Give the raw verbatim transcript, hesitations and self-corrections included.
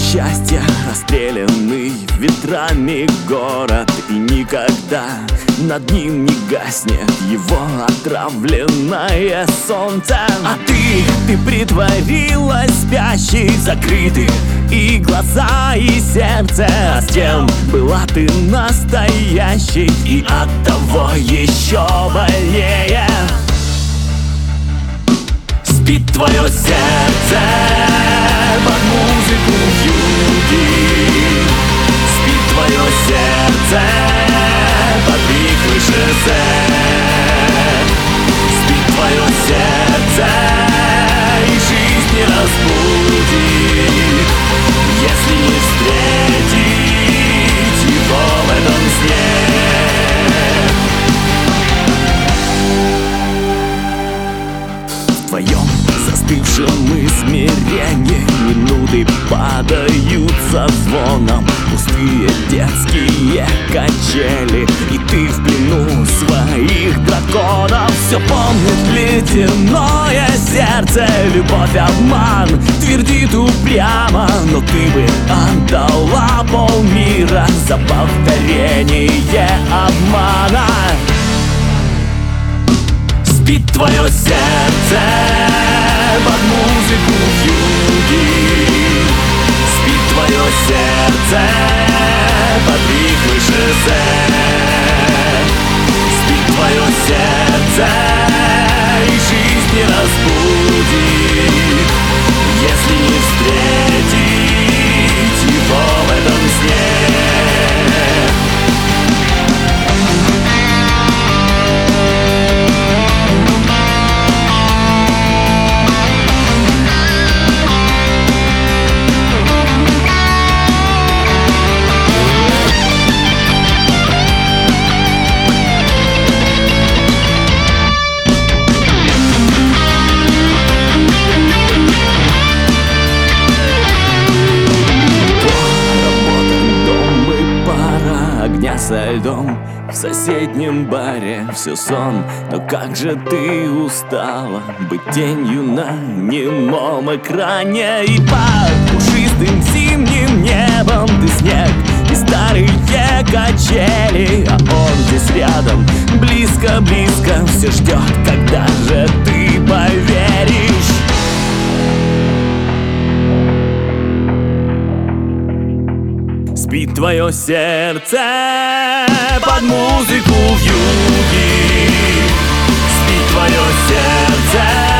счастья расстрелянный ветрами город, и никогда над ним не гаснет его отравленное солнце. А ты, ты притворилась спящей, закрыты и глаза, и сердце, а с тем была ты настоящей, и оттого еще больнее. Спит твое сердце под музыку вьюги, спит твое сердце под рифмы шосе, спит твое сердце и жизнь не разбудит, если не встретить его в этом сне. В твоем застывшем измерении минуты падаются звоном, пустые детские качели, и ты в плену своих драконов. Все помнит ледяное сердце, любовь, обман, твердит упрямо, но ты бы отдала полмира за повторение обмана. Спит твое сердце под музыку вьюги, спит твое сердце под рифмы шосе, спит твое сердце и жизнь не разбудит, если не встретить его в этом сне. Огня со льдом в соседнем баре, все сон, но как же ты устала быть тенью на немом экране. И под пушистым зимним небом ты снег и старые качели, а он здесь рядом, близко-близко, все ждет, когда же ты поверишь. Спит твое сердце под музыку вьюги, спит твое сердце